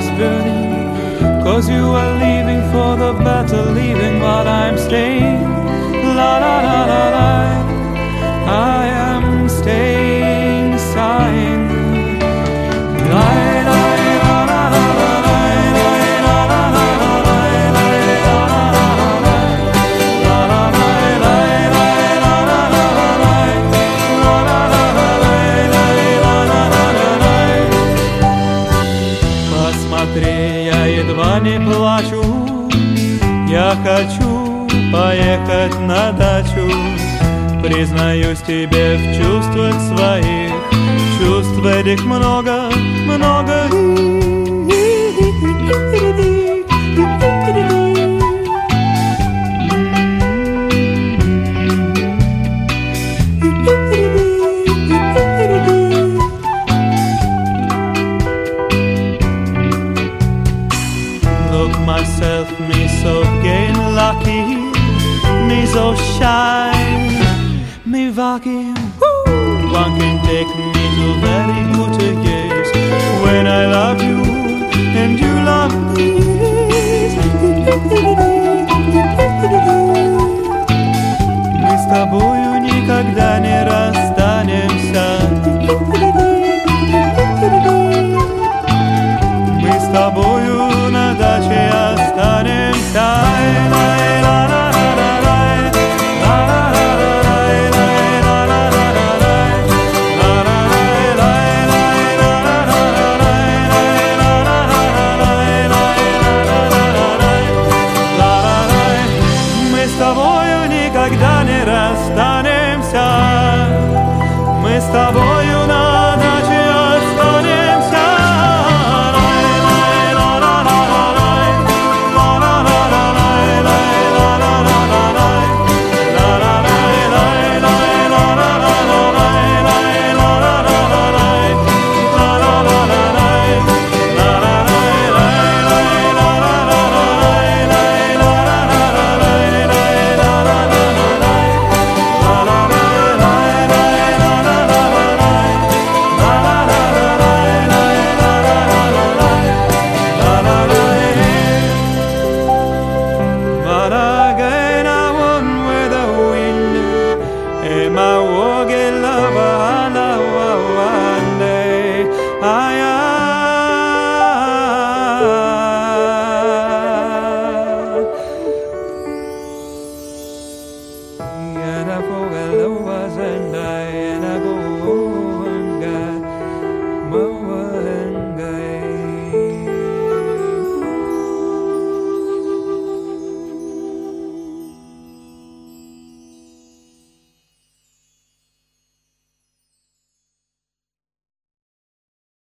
is burning, 'cause you are leaving for the better, leaving while I'm staying. La la la la la, I am staying, sighing. La la la la la la, la la la la la, la Посмотри, я едва не плачу, я хочу поехать на дачу. Признаюсь тебе в чувствах своих, чувств этих много, много. Look myself, me so gay and lucky, me so shy, me walking. One can take me to very good years when I love you and you love me. Мы с тобою никогда не расстанемся. Мы с тобою на даче останемся. Мы с тобою никогда не расстанемся. Мы с тобою на даче останемся. But again I won with the wind, and my walking lover one day I am. And I forget lovers and I